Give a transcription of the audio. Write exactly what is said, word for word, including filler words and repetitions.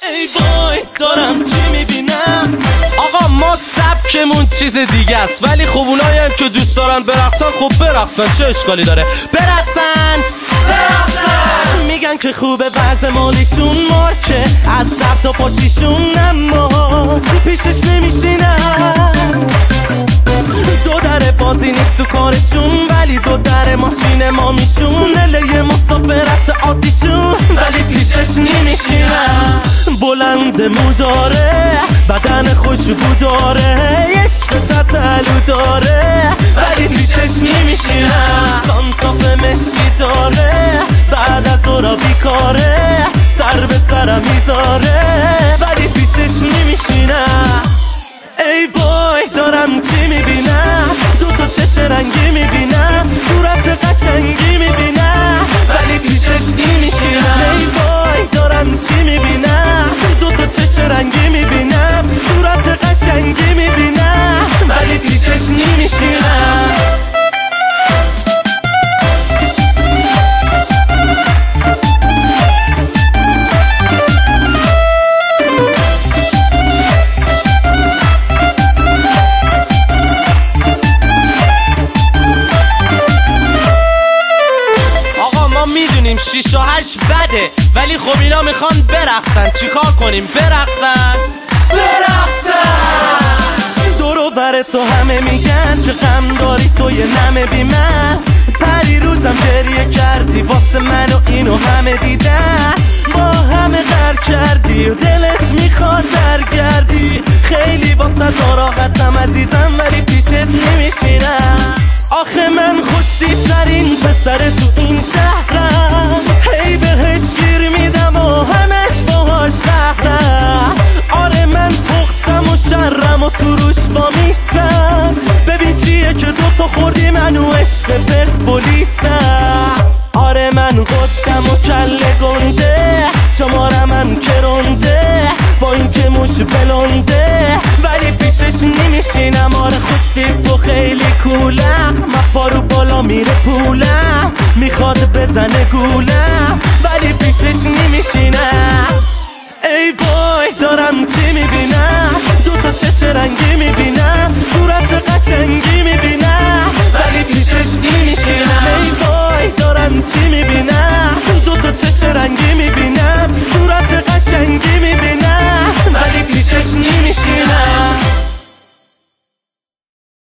ای وای دارم چی میبینم. آقا ما سبکمون چیز دیگه است، ولی خب اونایی هم که دوست دارن برقصن خب برقصن، چه اشکالی داره؟ برقصن برقصن. میگن که خوبه وضع مالیشون مارکه از سب تا پاشیشون، اما پیشش نمیشینم. دو در بازی نیست تو کارشون، ولی دو در ماشین ما میشون. اله مسافرت عادیشون، ولی پیشش نمیشینم. بلند مو داره، بدن خوشبو داره، عشق تتلو داره، ولی پیشش نمیشینم. سانتاف مشکی داره، بعد از اورا بیکاره، سر به سرم میذاره، ولی پیشش نمیشینم. ای وای دارم چی میبینم، دو تا چش رنگی میبینم، صورت قشنگی میبینم، ولی پیشش نمیشینم. ای وای دارم چی میبینم، دو تا چش رنگی میبینم، صورت قشنگی میبینم، ولی پیشش نمیشینم. شیش و هشت بده، ولی خب اینا میخوان برقصن، چیکار کنیم؟ برقصن برقصن. دورو بر تو همه میگن که غم داری تو یه نمه بی من. پری روزم گریه کردی واسه من و اینو همه دیدن، با همه غر کردی و دلت میخواد درگردی. خیلی واسه ناراحتم عزیزم، ولی پیشت نمیشینم. آخه من خوشتیبترین پسر تو این شهرم، هی بهش گیر میدم و همش باهاش قهرم. آره من پخسم و شرم و تو روش با میستم. ببین چیه که دوتا خوردی من و عشق پرسپولیسم. آره من قدم و کله گنده، شمارم هم کرنده، با این که موش بلنده، ولی پیشش نمیشینم. آره خوشتیب و خیلی کولم، من پارو بالا میره پولم، میخواد بزنه گولم، ولی پیشش نمیشینم. ای وای دارم چی میبینم، دو تا چش رنگی میبینم، صورت قشنگی